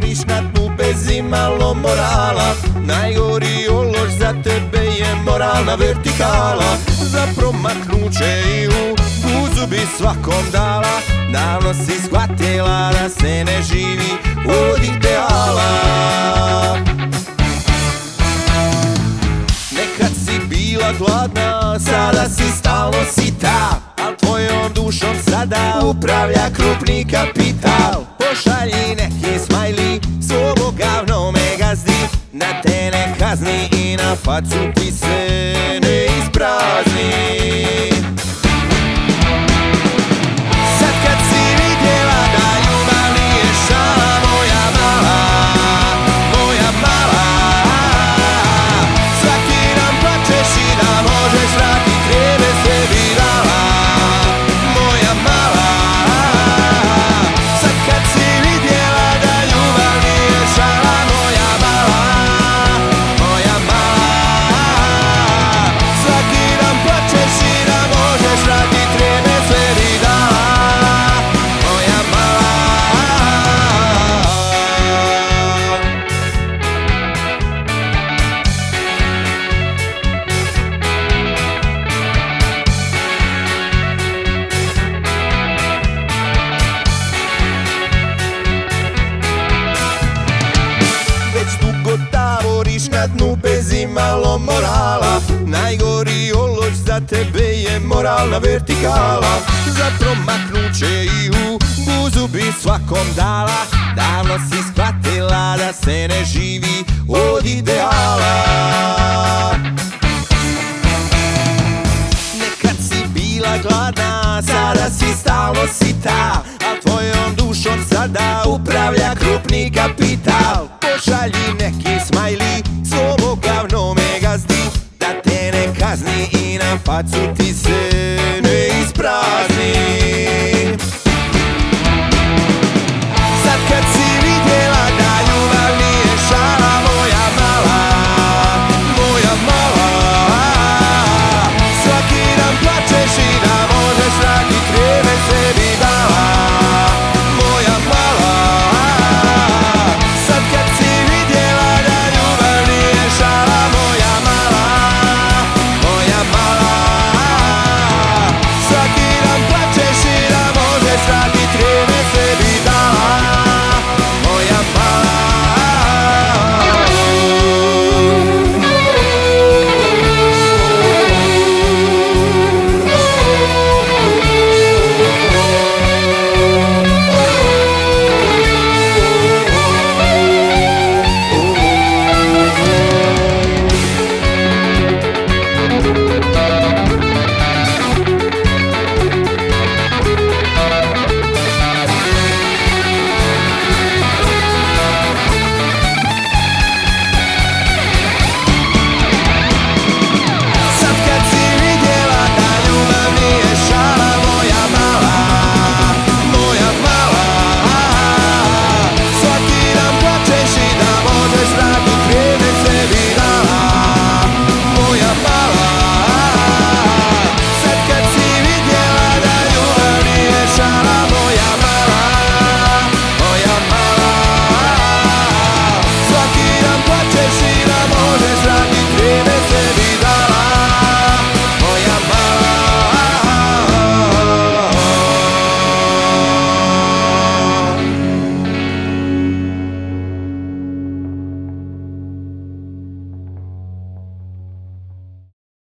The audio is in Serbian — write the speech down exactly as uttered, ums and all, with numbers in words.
taboriš na dnu bez imalo morala. Najgori ološ za tebe je moralna vertikala. Za promaknuće i u guzu bi svakom dala. Davno si shvatila da se ne živi od ideala. Nekad si bila gladna, sada si stalno sita, al tvojom dušom sada upravlja krupni kapital. Pošalji neki smajli svom ogavnome gazdi, da te ne kazni i na facu ti se ne isprazni. Sad kad si vidjela da ljubav nije šala, moja mala, moja mala, svaki dan plačeš i da možeš vratit vrijeme sebi dala. Moja mala, sad kad si vidjela da ljubav nije šala, moja mala, moja mala, svaki dan plačeš i da možeš vratit vrijeme sebi dala. Moja mala. Već dugo taboriš na dnu bez imalo morala. Najgori ološ za tebe je moralna vertikala. Za promaknuće i u guzu bi svakom dala. Davno si shvatila da se ne živi od ideala. Nekad si bila gladna, sada si stalno sita, a tvojom dušom sada upravlja krupni kapital. Pošalji neki smajli svom ogavnome gazdi, da te ne kazni i na facu ti